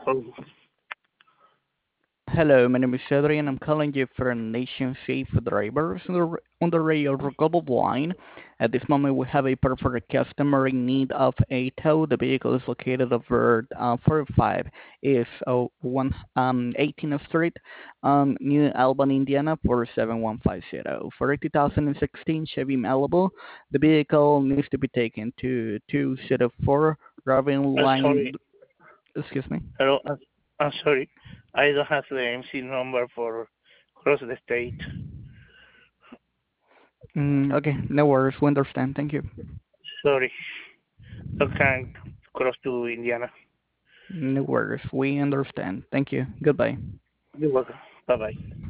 Oh, Hello, my name is Cedric and I'm calling you from Nation Safe Drivers on the Rail Global line. At this moment, we have a perfect customer in need of a tow. The vehicle is located over 45 is 18th Street, New Albany, Indiana 47150. For a 2016 Chevy Malibu, the vehicle needs to be taken to 204 Robin I'm Line. sorry. Excuse me. Hello, I'm sorry. I don't have the MC number for cross the state. Okay, no worries. We understand. Thank you. Sorry, I can't cross to Indiana. No worries. We understand. Thank you. Goodbye. You're welcome. Bye bye.